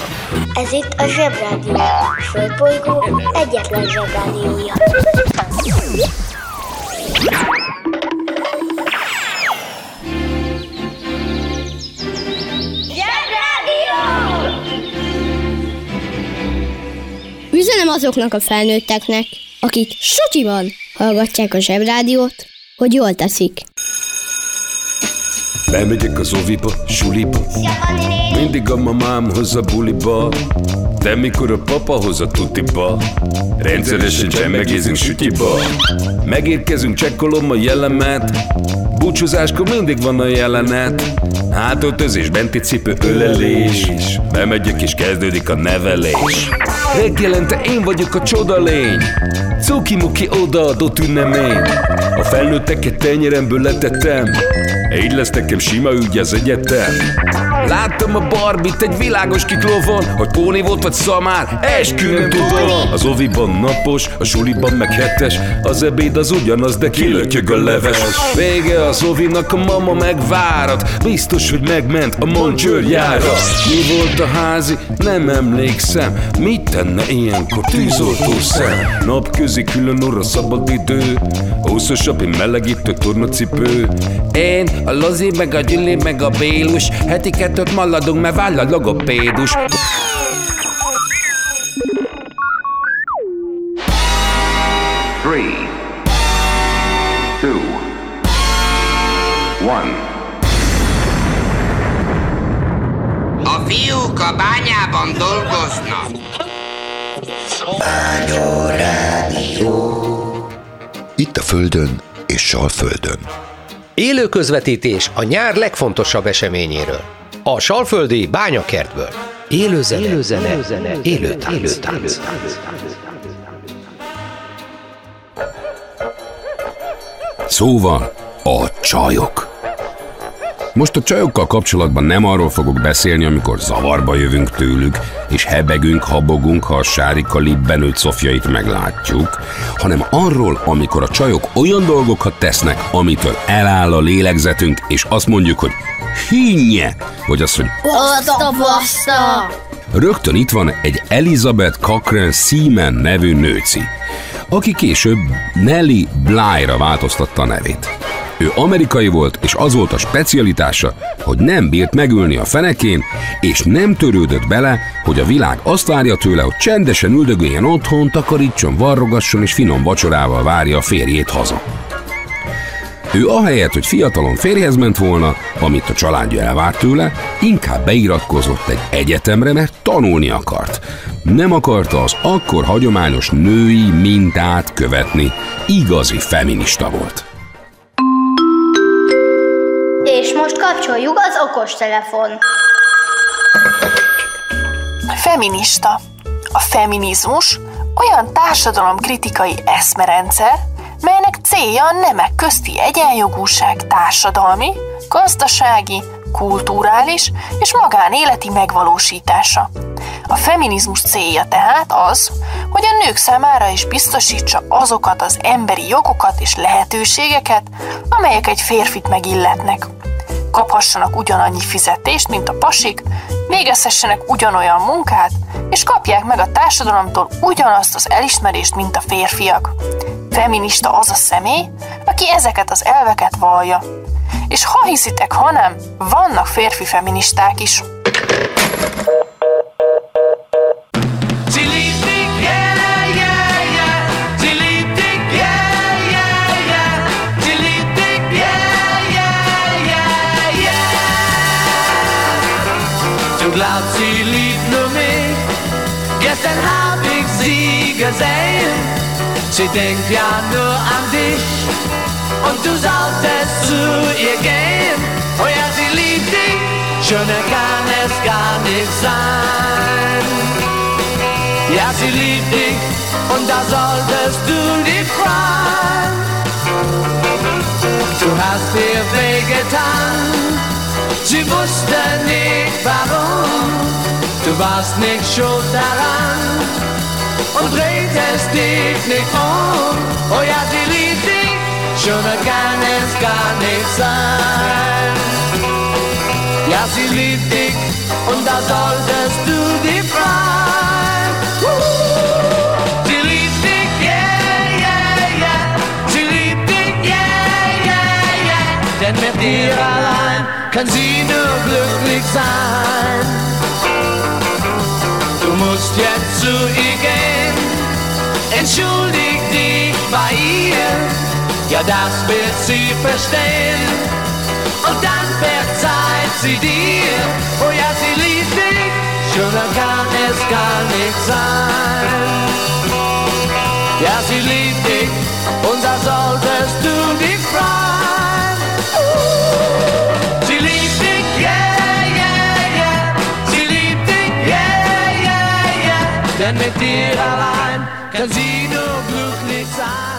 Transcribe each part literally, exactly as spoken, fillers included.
Ez itt a Zsebrádió, a Földbolygó egyetlen Zsebrádiója. Zsebrádió! Üzenem azoknak a felnőtteknek, akik sutyiban hallgatják a Zsebrádiót, hogy jól teszik. Bemegyek az oviba, suliba, mindig a mamám hoz a buliba, de mikor a papa hoz a tutiba, rendszeresen csemmegézünk sütyiba. Megérkezünk, csekkolom a jellemet, búcsúzáskor mindig van a jelenet. Hátöltözés, benti cipő, ölelés, bemegyek és kezdődik a nevelés. Reggelente én vagyok a csodalény, cuki-muki odaadott ünnemény. A felnőtteket tenyeremből letettem, így lesz nekem sima ügy az egyetem. Láttam a Barbit egy világos kiklovon, hogy póni volt vagy szamár, eskü nem tudom. Az oviban napos, a suliban meg hetes, az ebéd az ugyanaz, de kilötyög a leves. Vége az ovinak, a mama megvárat, biztos, hogy megment a Moncsőrjára. Mi volt a házi? Nem emlékszem, mit tenne ilyenkor tűzoltó szem? Napközi külön orra szabad idő, húszosabb, én melegítő tornacipő. Én, a Lozi, meg a Gyüli, meg a Bélus, heti kettőt maladunk, mert váll a logopédus. Three, two, one. A fiúk a bányában dolgoznak. Bányarádió. Itt a Földön és Salföldön. Élő közvetítés a nyár legfontosabb eseményéről. A salföldi bányakertből. Élő zene, élő zene, élő, zene, élő tánc. Élő tánc. Szóval a csajok. Most a csajokkal kapcsolatban nem arról fogok beszélni, amikor zavarba jövünk tőlük, és hebegünk, habogunk, ha a Sárika libbenőtt Szofjait meglátjuk, hanem arról, amikor a csajok olyan dolgokat tesznek, amitől eláll a lélegzetünk, és azt mondjuk, hogy hinnye, vagy azt, hogy Baszta, baszta! Rögtön itt van egy Elizabeth Cochrane Seaman nevű nőci, aki később Nellie Bly-ra változtatta a nevét. Ő amerikai volt, és az volt a specialitása, hogy nem bírt megülni a fenekén, és nem törődött bele, hogy a világ azt várja tőle, hogy csendesen üldögéljen otthon, takarítson, varrogasson, és finom vacsorával várja a férjét haza. Ő ahelyett, hogy fiatalon férjhez ment volna, amit a családja elvárt tőle, inkább beiratkozott egy egyetemre, mert tanulni akart. Nem akarta az akkor hagyományos női mintát követni. Igazi feminista volt. És most kapcsoljuk az okostelefon. Feminista. A feminizmus olyan társadalomkritikai eszmerendszer, melynek célja a nemek közti egyenjogúság társadalmi, gazdasági, kulturális és magánéleti megvalósítása. A feminizmus célja tehát az, hogy a nők számára is biztosítsa azokat az emberi jogokat és lehetőségeket, amelyek egy férfit megilletnek. Kaphassanak ugyanannyi fizetést, mint a pasik, végezhessenek ugyanolyan munkát, és kapják meg a társadalomtól ugyanazt az elismerést, mint a férfiak. Feminista az a személy, aki ezeket az elveket vallja. És ha hiszitek, ha nem, vannak férfi feministák is. Glaubt, sie liebt nur mich. Gestern hab ich sie gesehen. Sie denkt ja nur an dich. Und du solltest zu ihr gehen. Oh ja, sie liebt dich. Schöner kann es gar nicht sein. Ja, sie liebt dich. Und da solltest du dich freuen. Du hast ihr wehgetan. Sie wusste nicht warum, du warst nicht schuld daran und drehst dich nicht um. Oh ja, sie liebt dich, schöner kann es gar nicht sein. Ja, sie liebt dich und da solltest du dich freuen. Sie liebt dich, yeah, yeah, yeah. Sie liebt dich, yeah, yeah, yeah. Denn mit dir allein kann sie nur glücklich sein. Du musst jetzt zu ihr gehen, entschuldig dich bei ihr, ja das wird sie verstehen. Und dann verzeiht sie dir, oh ja, sie liebt dich, schöner kann es gar nicht sein. Ja, sie liebt dich, und da solltest du dich freuen. Sie liebt dich, yeah, yeah, yeah. Sie liebt dich, yeah, yeah, yeah. Denn mit dir allein kann sie nur glücklich sein.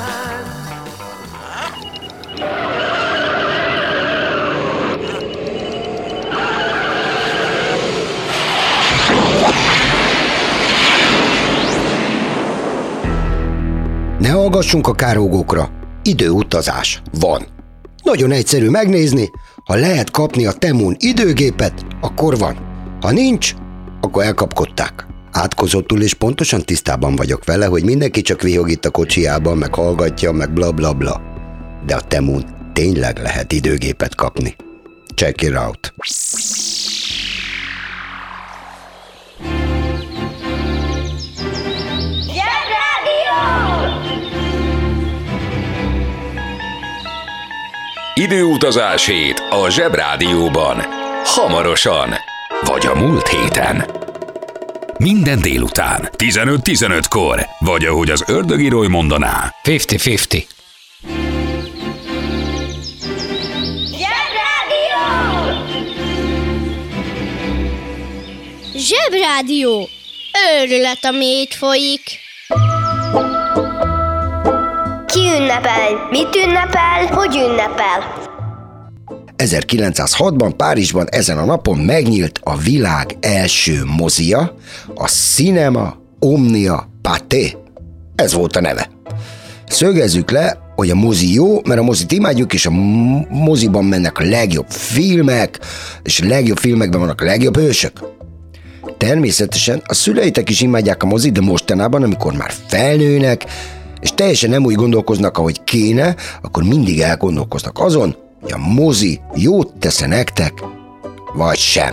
Ne hallgassunk a károgókra. Időutazás van. Nagyon egyszerű megnézni, ha lehet kapni a Temún időgépet, akkor van. Ha nincs, akkor elkapkodták. Átkozottul és pontosan tisztában vagyok vele, hogy mindenki csak vihog itt a kocsijában, meg hallgatja, meg bla bla bla. De a Temún tényleg lehet időgépet kapni. Check it out. Időutazás hét a Zsebrádióban. Hamarosan. Vagy a múlt héten. Minden délután, tizenöt tizenötkor. Vagy ahogy az ördögírói mondaná. fifty-fifty. Zsebrádió! Zsebrádió! Őrület, ami itt folyik. Ki ünnepel? Mit ünnepel? Hogy ünnepel? ezerkilencszázhatban Párizsban ezen a napon megnyílt a világ első mozia, a Cinema Omnia Pathé. Ez volt a neve. Szögezzük le, hogy a mozi jó, mert a mozit imádjuk, és a moziban mennek a legjobb filmek, és a legjobb filmekben vannak a legjobb hősök. Természetesen a szüleitek is imádják a mozit, de mostanában, amikor már felnőnek, és teljesen nem úgy gondolkoznak, ahogy kéne, akkor mindig elgondolkoznak azon, hogy a mozi jót tesz-e nektek, vagy sem.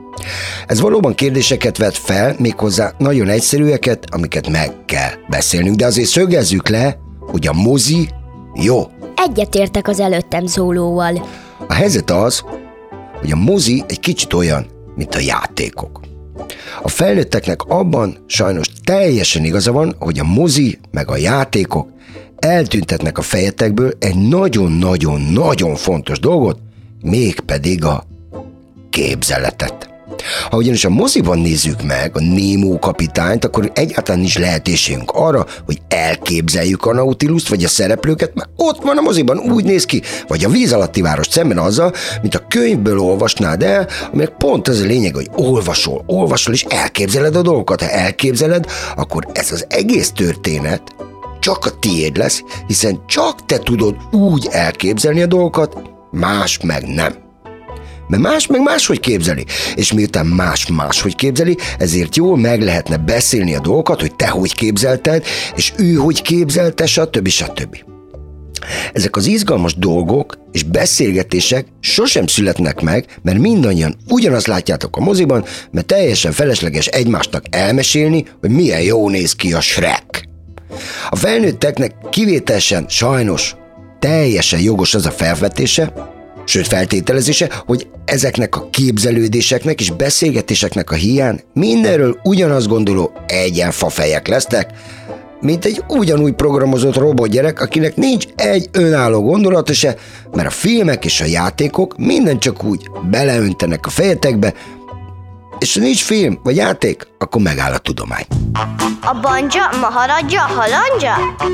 Ez valóban kérdéseket vet fel, méghozzá nagyon egyszerűeket, amiket meg kell beszélnünk, de azért szögezzük le, hogy a mozi jó. Egyetértek az előttem szólóval. A helyzet az, hogy a mozi egy kicsit olyan, mint a játékok. A felnőtteknek abban sajnos teljesen igaza van, hogy a mozi meg a játékok eltüntetnek a fejetekből egy nagyon-nagyon-nagyon fontos dolgot, mégpedig a képzeletet. Ha ugyanis a moziban nézzük meg a Nemo kapitányt, akkor egyáltalán nincs lehetőségünk arra, hogy elképzeljük a Nautilust vagy a szereplőket, mert ott van a moziban, úgy néz ki, vagy a Víz alatti város szemben azzal, mint a könyvből olvasnád el, aminek pont az a lényeg, hogy olvasol, olvasol és elképzeled a dolgokat. Ha elképzeled, akkor ez az egész történet csak a tiéd lesz, hiszen csak te tudod úgy elképzelni a dolgokat, más meg nem. Mert más meg máshogy képzeli, és miután más máshogy képzeli, ezért jól meg lehetne beszélni a dolgokat, hogy te hogy képzelted, és ő hogy képzelte, stb. stb. Ezek az izgalmas dolgok és beszélgetések sosem születnek meg, mert mindannyian ugyanazt látjátok a moziban, mert teljesen felesleges egymásnak elmesélni, hogy milyen jó néz ki a Shrek. A felnőtteknek kivételesen sajnos teljesen jogos az a felvetése, sőt feltételezése, hogy ezeknek a képzelődéseknek és beszélgetéseknek a hiány mindenről ugyanazt gondoló egyenfafejek lesznek, mint egy ugyanúgy programozott robotgyerek, akinek nincs egy önálló gondolata se, mert a filmek és a játékok minden csak úgy beleöntenek a fejetekbe, és ha nincs film vagy játék, akkor megáll a tudomány. A banja, maharadja, halandja?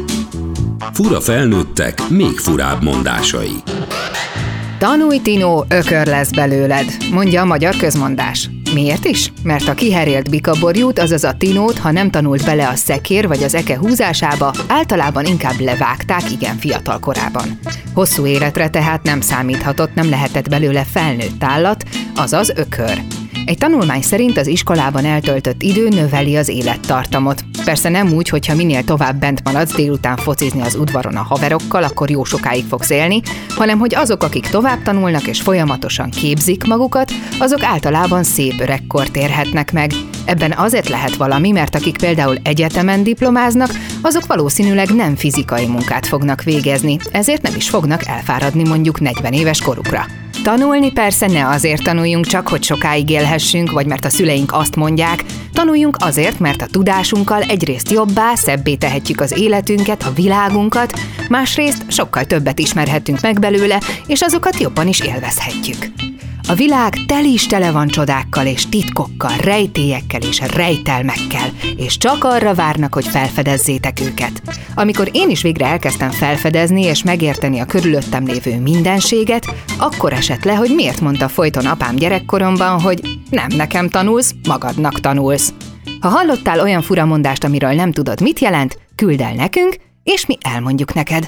Fura felnőttek, még furább mondásai. Tanulj, Tinó, ökör lesz belőled, mondja a magyar közmondás. Miért is? Mert a kiherélt bikaborjút, azaz a Tinót, ha nem tanult bele a szekér vagy az eke húzásába, általában inkább levágták igen fiatal korában. Hosszú életre tehát nem számíthatott, nem lehetett belőle felnőtt állat, azaz ökör. Egy tanulmány szerint az iskolában eltöltött idő növeli az élettartamot. Persze nem úgy, hogyha minél tovább bent maradsz délután focizni az udvaron a haverokkal, akkor jó sokáig fogsz élni, hanem hogy azok, akik tovább tanulnak és folyamatosan képzik magukat, azok általában szép öregkort érhetnek meg. Ebben azért lehet valami, mert akik például egyetemen diplomáznak, azok valószínűleg nem fizikai munkát fognak végezni, ezért nem is fognak elfáradni mondjuk negyven éves korukra. Tanulni persze ne azért tanuljunk csak, hogy sokáig élhessünk, vagy mert a szüleink azt mondják, tanuljunk azért, mert a tudásunkkal egyrészt jobbá, szebbé tehetjük az életünket, a világunkat, másrészt sokkal többet ismerhetünk meg belőle, és azokat jobban is élvezhetjük. A világ teli is tele van csodákkal és titkokkal, rejtélyekkel és rejtelmekkel, és csak arra várnak, hogy felfedezzétek őket. Amikor én is végre elkezdtem felfedezni és megérteni a körülöttem lévő mindenséget, akkor esett le, hogy miért mondta folyton apám gyerekkoromban, hogy nem nekem tanulsz, magadnak tanulsz. Ha hallottál olyan furamondást, amiről nem tudod, mit jelent, küldd el nekünk, és mi elmondjuk neked.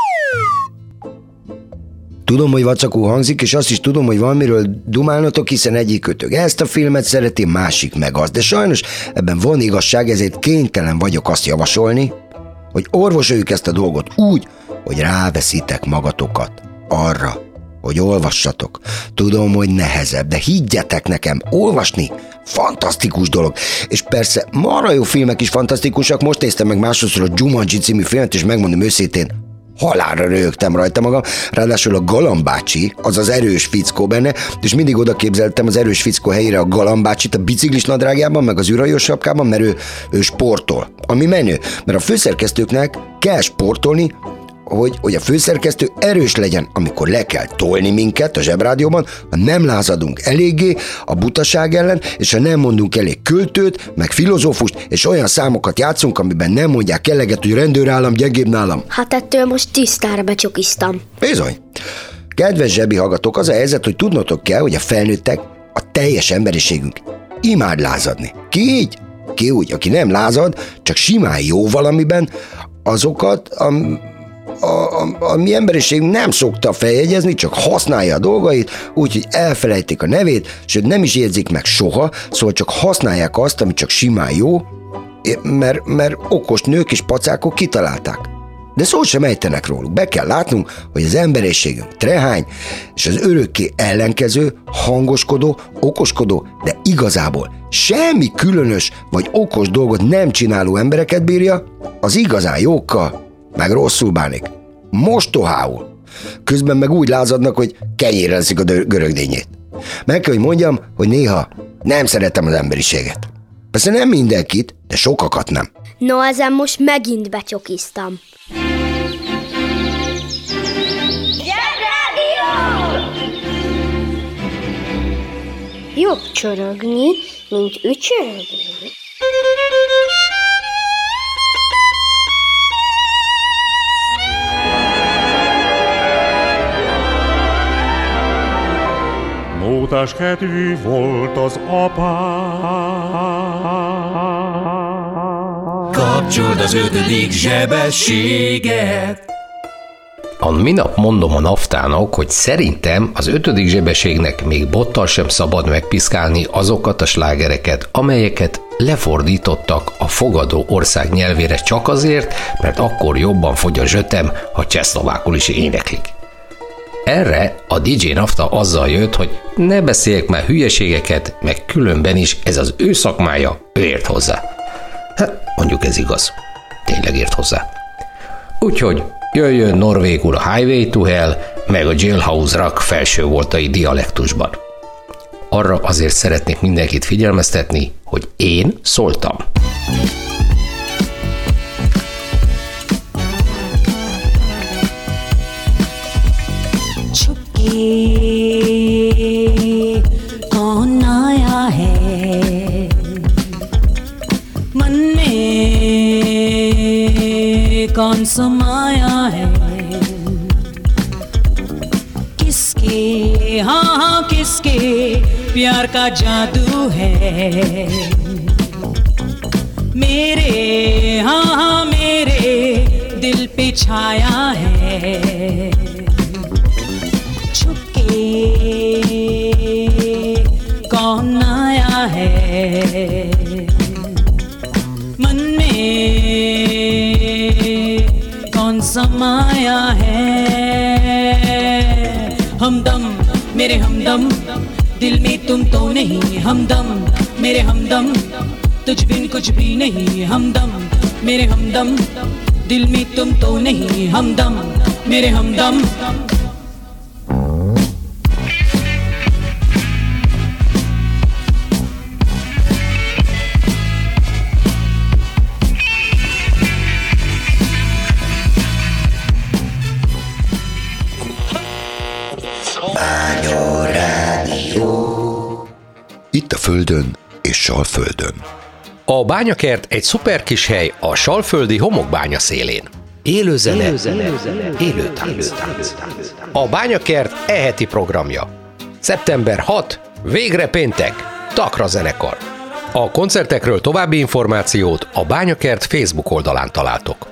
Tudom, hogy vacakú hangzik, és azt is tudom, hogy valamiről dumálnotok, hiszen egyik kötök ezt a filmet szereti, másik meg azt. De sajnos ebben van igazság, ezért kénytelen vagyok azt javasolni, hogy orvosoljuk ezt a dolgot úgy, hogy ráveszitek magatokat arra, hogy olvassatok. Tudom, hogy nehezebb, de higgyetek nekem, olvasni fantasztikus dolog. És persze marha jó filmek is fantasztikusak, most néztem meg másodszor a Jumanji című filmet, és megmondom őszintén, halálra röhögtem rajta magam, ráadásul a Galambácsi, az az erős fickó benne, és mindig oda képzeltem az erős fickó helyére a Galambácsit a biciklis nadrágjában, meg az űrhajós sapkában, mert ő, ő sportol. Ami menő, mert a főszerkesztőknek kell sportolni, hogy, hogy a főszerkesztő erős legyen, amikor le kell tolni minket a Zsebrádióban, ha nem lázadunk eléggé a butaság ellen, és ha nem mondunk elég költőt, meg filozófust, és olyan számokat játszunk, amiben nem mondják eleget, hogy rendőrállam gyengébb nálam. Hát ettől most tisztára becsokiztam. Bizony. Kedves Zsebi hallgatók, az a helyzet, hogy tudnotok kell, hogy a felnőttek, a teljes emberiségünk imád lázadni. Ki így? Ki úgy, aki nem lázad, csak simán jó valamiben, azokat a A, a, a mi emberiség nem szokta feljegyezni, csak használja a dolgait, úgyhogy elfelejtik a nevét, sőt nem is érzik meg soha, szóval csak használják azt, ami csak simán jó, mert, mert okos nők és pacákok kitalálták. De szót sem ejtenek róluk. Be kell látnunk, hogy az emberiségünk trehány, és az örökké ellenkező, hangoskodó, okoskodó, de igazából semmi különös vagy okos dolgot nem csináló embereket bírja, az igazán jókkal meg rosszul bánik. Mostohául. Közben meg úgy lázadnak, hogy kenyérre leszik a görögdényét. Meg kell, hogy mondjam, hogy néha nem szeretem az emberiséget. Persze nem mindenkit, de sokakat nem. No, ezen most megint becsokiztam. Jobb csörögni, mint ücsörögni. Mótás kedvű volt az apám. Kapcsold az ötödik zsebességet. A minap mondom a naftának, hogy szerintem az ötödik zsebességnek még bottal sem szabad megpiszkálni azokat a slágereket, amelyeket lefordítottak a fogadó ország nyelvére csak azért, mert akkor jobban fogy a zsötem, ha csehszlovákul is éneklik. Erre a dé dzsé Nafta azzal jött, hogy ne beszéljek már hülyeségeket, meg különben is ez az ő szakmája, ő ért hozzá. Hát mondjuk ez igaz, tényleg ért hozzá. Úgyhogy jöjjön norvégul a Highway to Hell, meg a Jailhouse Rock felsővoltai dialektusban. Arra azért szeretnék mindenkit figyelmeztetni, hogy én szóltam. कौन आया है मन में कौन समाया है किसके हाँ हाँ किसके प्यार का जादू है मेरे हाँ हाँ मेरे दिल पे छाया है कौन आया है मन में कौन समाया है हमदम मेरे हमदम दिल में तुम तो नहीं हमदम मेरे हमदम तुझ बिन कुछ भी नहीं हमदम मेरे हमदम दिल में तुम तो नहीं हमदम मेरे हमदम Itt a Földön és Salföldön. A bányakert egy szuper kis hely a salföldi homokbánya szélén. Élő zene, élő, zene, élő tánc. A bányakert e-heti programja. szeptember hatodika, végre péntek, Takra zenekar. A koncertekről további információt a Bányakert Facebook oldalán találtok.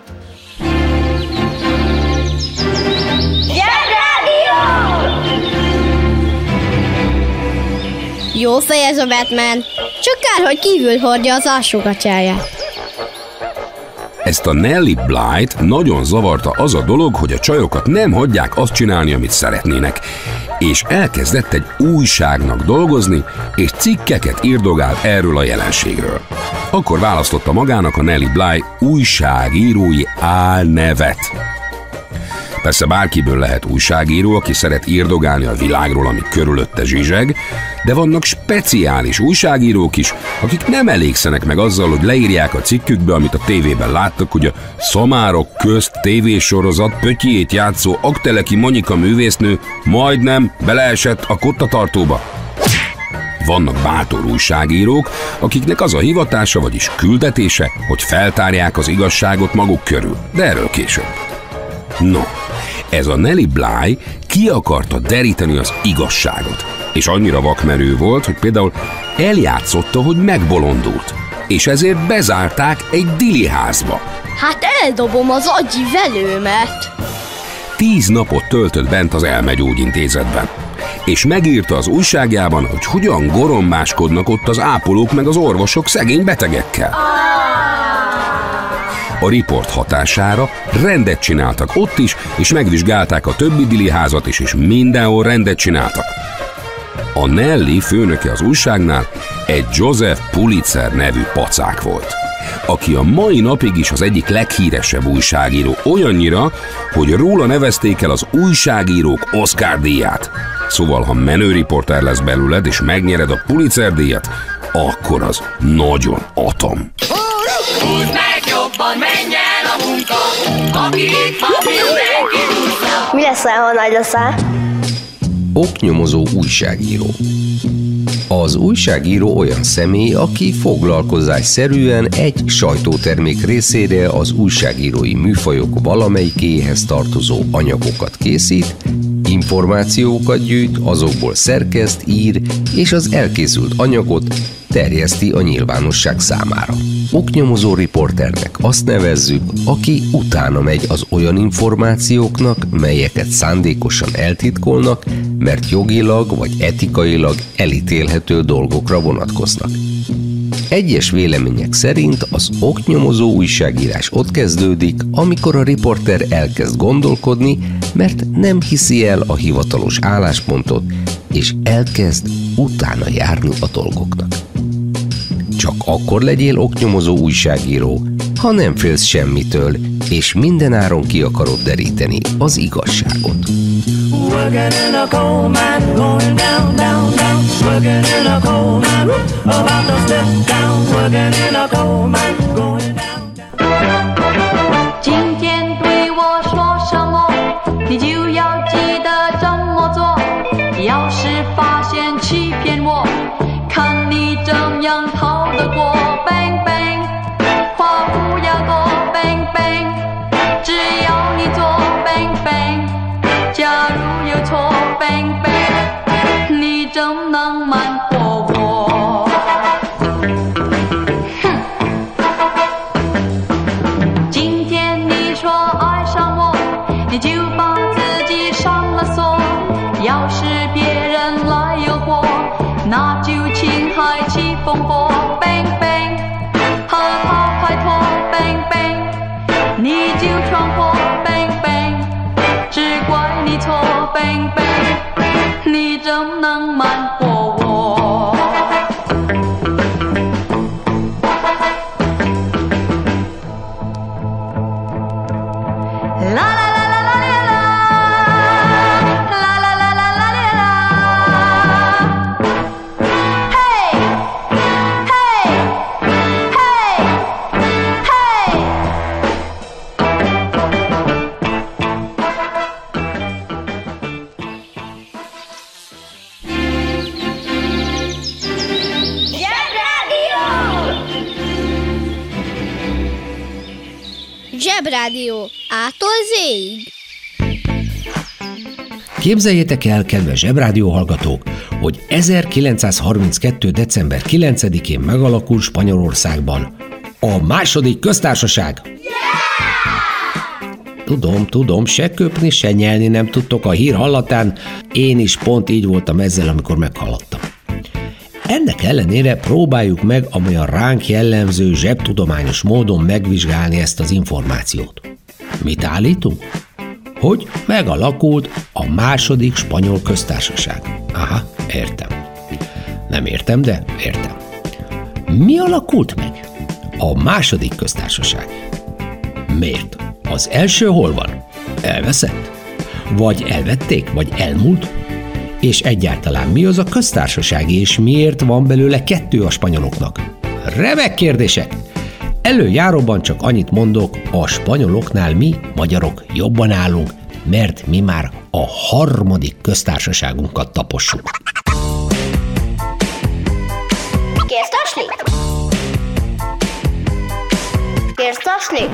Jó fej ez a Batman, csak kár, hogy kívül hordja az alsógatyáját. Ezt a Nellie Blythe nagyon zavarta az a dolog, hogy a csajokat nem hagyják azt csinálni, amit szeretnének, és elkezdett egy újságnak dolgozni, és cikkeket írdogált erről a jelenségről. Akkor választotta magának a Nellie Blythe újságírói álnevet. Persze bárkiből lehet újságíró, aki szeret írdogálni a világról, ami körülötte zsizseg, de vannak speciális újságírók is, akik nem elégszenek meg azzal, hogy leírják a cikkükbe, amit a tévében láttak, hogy a Szamárok közt tévésorozat pötyjét játszó Akteleki Monika művésznő majdnem beleesett a kottatartóba. Vannak bátor újságírók, akiknek az a hivatása, vagyis küldetése, hogy feltárják az igazságot maguk körül, de erről később. No, ez a Nellie Blythe ki akarta deríteni az igazságot, és annyira vakmerő volt, hogy például eljátszotta, hogy megbolondult, és ezért bezárták egy diliházba. Hát eldobom az agyi velőmet. Tíz napot töltött bent az elmegyógyintézetben, és megírta az újságjában, hogy hogyan gorombáskodnak ott az ápolók meg az orvosok szegény betegekkel. A riport hatására rendet csináltak ott is, és megvizsgálták a többi diliházat is, és mindenhol rendet csináltak. A Nellie főnöke az újságnál egy Joseph Pulitzer nevű pacák volt, aki a mai napig is az egyik leghíresebb újságíró, olyannyira, hogy róla nevezték el az újságírók Oscar-díját. Szóval, ha menő riporter lesz belőled, és megnyered a Pulitzer-díjat, akkor az nagyon atom. Húzd meg jobban, menj el a munka, aki itt van, mindenki húzza. Mi leszel, ha nagy leszel? Oknyomozó újságíró. Az újságíró olyan személy, aki foglalkozásszerűen egy sajtótermék részére az újságírói műfajok valamelyikéhez tartozó anyagokat készít, információkat gyűjt, azokból szerkeszt, ír, és az elkészült anyagot terjeszti a nyilvánosság számára. Oknyomozó riporternek azt nevezzük, aki utána megy az olyan információknak, melyeket szándékosan eltitkolnak, mert jogilag vagy etikailag elítélhető dolgokra vonatkoznak. Egyes vélemények szerint az oknyomozó újságírás ott kezdődik, amikor a riporter elkezd gondolkodni, mert nem hiszi el a hivatalos álláspontot, és elkezd utána járni a dolgoknak. Csak akkor legyél oknyomozó újságíró, ha nem félsz semmitől, és mindenáron ki akarod deríteni az igazságot. Working in a coal mine, going down, down, down. Working in a coal mine, about to step down. Working in a coal mine, going down, down. 今天对我说什么，你就要记得这么做。要是发现欺骗我，看你怎样逃得过。Bang bang， 话不要多 ，bang bang， 只要你做 bang bang。假如有错 ，bang bang， 你怎能瞒过我？哼！ 海起风波 bang bang， 河涛开拓 bang bang， 你就闯祸 bang bang， 只怪你错 bang bang， 你怎能瞒过我？啦啦啦啦啦啦啦，啦啦啦啦啦啦啦，嘿，嘿，嘿，嘿。 Zsebrádió A-tól Z-ig. Képzeljétek el, kedves Zsebrádió hallgatók, hogy ezerkilencszázharminckettő. december kilencedikén megalakult Spanyolországban a második köztársaság. Tudom, tudom, se köpni, se nyelni nem tudtok a hír hallatán, én is pont így voltam ezzel, amikor meghallottam. Ennek ellenére próbáljuk meg amolyan ránk jellemző zsebtudományos módon megvizsgálni ezt az információt. Mit állítunk? Hogy megalakult a második spanyol köztársaság. Aha, értem. Nem értem, de értem. Mi alakult meg? A második köztársaság. Miért? Az első hol van? Elveszett? Vagy elvették? Vagy elmúlt? És egyáltalán mi az a köztársaság, és miért van belőle kettő a spanyoloknak? Remek kérdések! Előjáróban csak annyit mondok, a spanyoloknál mi, magyarok jobban állunk, mert mi már a harmadik köztársaságunkat tapossuk. Kérdasli? Kérdasli?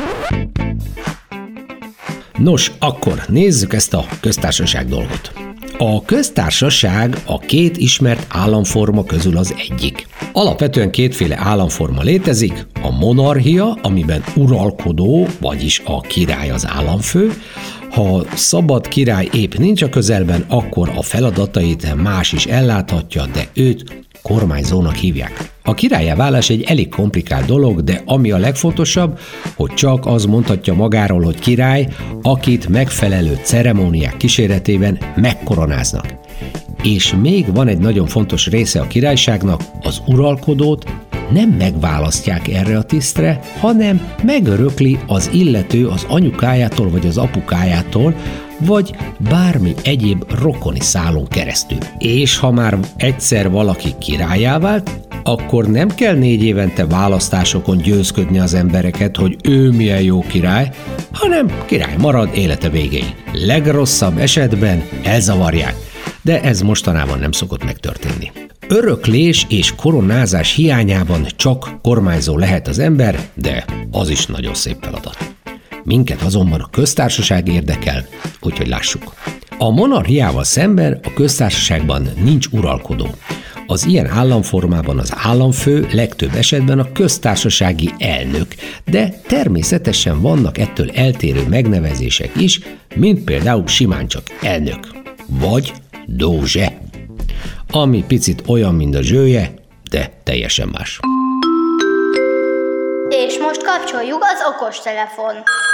Nos, akkor nézzük ezt a köztársaság dolgot. A köztársaság a két ismert államforma közül az egyik. Alapvetően kétféle államforma létezik, a monarchia, amiben uralkodó, vagyis a király az államfő. Ha szabad király épp nincs a közelben, akkor a feladatait más is elláthatja, de őt kormányzónak hívják. A királlyá válás egy elég komplikált dolog, de ami a legfontosabb, hogy csak az mondhatja magáról, hogy király, akit megfelelő ceremóniák kíséretében megkoronáznak. És még van egy nagyon fontos része a királyságnak, az uralkodót nem megválasztják erre a tisztre, hanem megörökli az illető az anyukájától vagy az apukájától, vagy bármi egyéb rokoni szálon keresztül. És ha már egyszer valaki királlyá vált, akkor nem kell négy évente választásokon győzködni az embereket, hogy ő milyen jó király, hanem király marad élete végéig. Legrosszabb esetben elzavarják, de ez mostanában nem szokott megtörténni. Öröklés és koronázás hiányában csak kormányzó lehet az ember, de az is nagyon szép feladat. Minket azonban a köztársaság érdekel, úgyhogy lássuk. A monarchiával szemben a köztársaságban nincs uralkodó. Az ilyen államformában az államfő legtöbb esetben a köztársasági elnök, de természetesen vannak ettől eltérő megnevezések is, mint például simán csak elnök, vagy dózse, ami picit olyan, mint a zsője, de teljesen más. És most kapcsoljuk az okostelefon.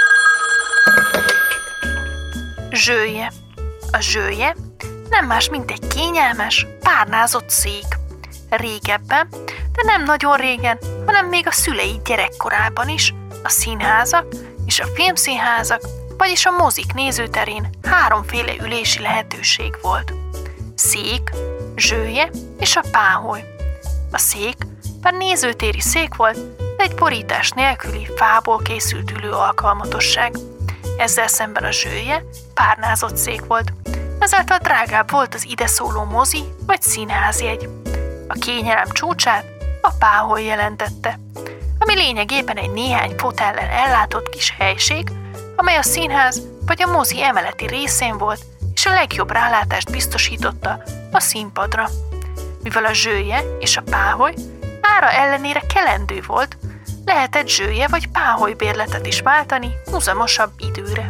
Zsője. A zsője nem más, mint egy kényelmes, párnázott szék. Régebben, de nem nagyon régen, hanem még a szülei gyerekkorában is a színházak és a filmszínházak, vagyis a mozik nézőterén háromféle ülési lehetőség volt. Szék, zsője és a páholy. A szék bár nézőtéri szék volt, de egy borítás nélküli fából készült ülő alkalmatosság. Ezzel szemben a zsője párnázott szék volt, ezáltal drágább volt az ideszóló mozi vagy színházjegy. A kényelem csúcsát a páholy jelentette, ami lényegében egy néhány fotellel ellátott kis helység, amely a színház vagy a mozi emeleti részén volt, és a legjobb rálátást biztosította a színpadra. Mivel a zsője és a páholy ára ellenére kelendő volt, lehetett zsője vagy páholy bérletet is váltani húzamosabb időre.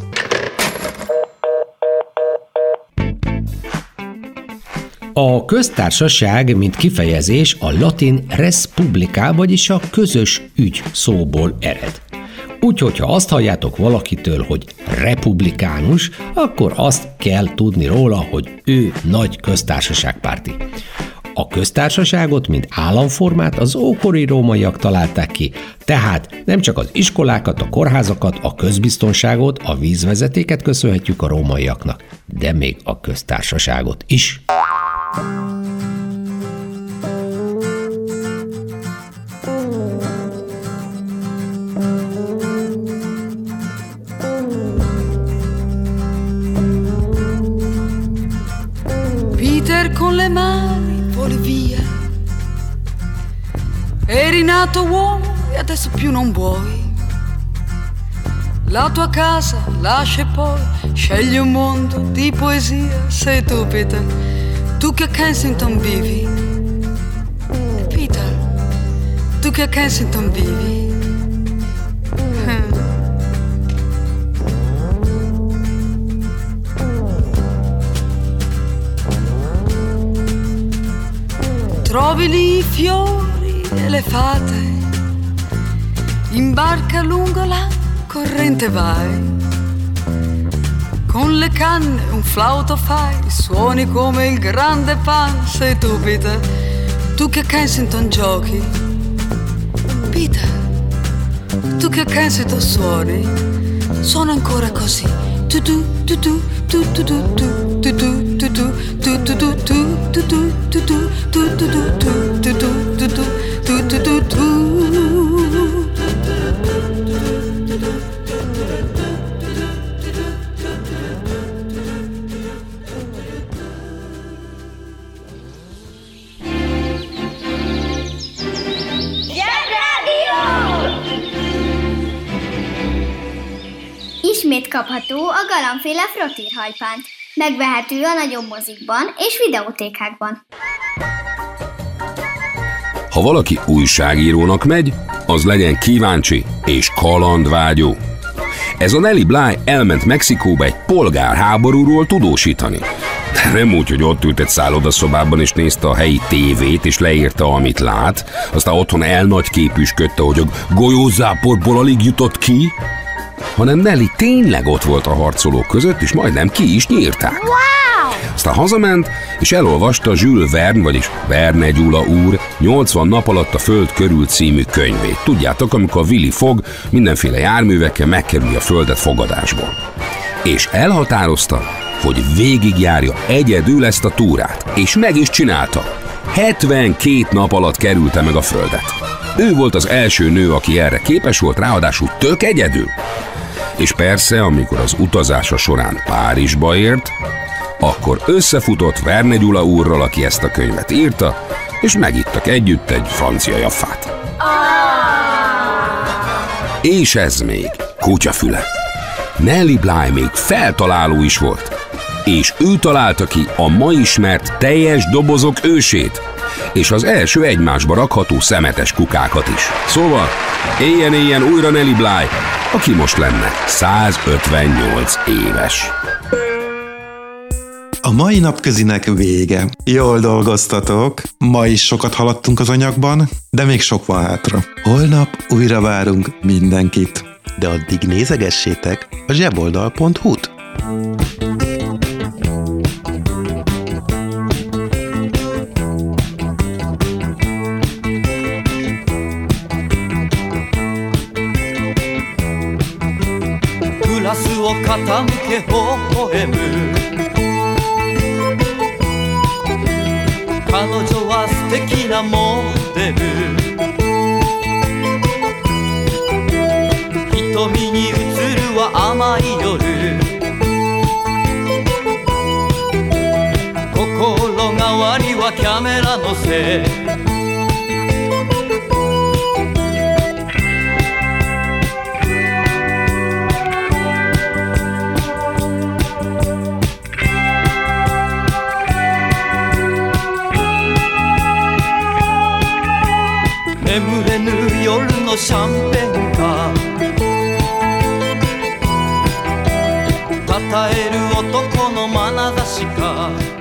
A köztársaság, mint kifejezés a latin res publica, vagyis a közös ügy szóból ered. Úgyhogy, ha azt halljátok valakitől, hogy republikánus, akkor azt kell tudni róla, hogy ő nagy köztársaságpárti. A köztársaságot, mint államformát az ókori rómaiak találták ki, tehát nem csak az iskolákat, a kórházakat, a közbiztonságot, a vízvezetéket köszönhetjük a rómaiaknak, de még a köztársaságot is. Peter con le mani voli via. Eri nato uomo e adesso più non vuoi. La tua casa lascia e poi scegli un mondo di poesia. Sei tu, Peter, tu che a Kensington vivi. Peter, tu che a Kensington vivi. Trovi lì i fiori e le fate, in barca lungo la corrente vai, con le canne un flauto fai, suoni come il grande pan. Sei tu, Peter, tu che a Kensington giochi. Peter, tu che a Kensington suoni, suona ancora così. Tu tu tu tu tu tu tu tu tu tu tu tu tu tu tu tu tu tu tu tu. Ismét kapható a Galambféle Frottírhajpánt. Megvehető a nagyobb mozikban és videótékákban. Ha valaki újságírónak megy, az legyen kíváncsi és kalandvágyó. Ez a Nellie Bly elment Mexikóba egy polgárháborúról tudósítani. De nem úgy, hogy ott ült egy szállodaszobában és nézte a helyi tévét és leírta, amit lát, aztán otthon elnagyképűsködte, hogy a golyózáporból alig jutott ki, hanem Nellie tényleg ott volt a harcolók között, és majdnem ki is nyírták. Wow! Aztán hazament, és elolvasta Jules Verne, vagyis Verne Gyula úr nyolcvan nap alatt a Föld körül című könyvét. Tudjátok, amikor Willy Fogg mindenféle járművekkel megkerüli a Földet fogadásból. És elhatározta, hogy végigjárja egyedül ezt a túrát, és meg is csinálta. hetvenkét nap alatt kerülte meg a Földet. Ő volt az első nő, aki erre képes volt, ráadásul tök egyedül. És persze, amikor az utazása során Párizsba ért, akkor összefutott Verne Gyula úrral, aki ezt a könyvet írta, és megittak együtt egy francia jaffát. És ez még kutyafüle. Nellie Bly még feltaláló is volt, és ő találta ki a ma ismert teljes dobozok ősét, és az első egymásba rakható szemetes kukákat is. Szóval éljen-éljen újra Nellie Bly, aki most lenne százötvennyolc éves. A mai napközinek vége. Jól dolgoztatok, ma is sokat haladtunk az anyagban, de még sok van hátra. Holnap újra várunk mindenkit. De addig nézegessétek a zseboldal pont hu-t. Glassを傾け微笑む彼女は素敵なモデル瞳に映るは甘い夜心変わりはキャメラのせい眠れぬ夜のシャンペンかたたえる男の眼差しか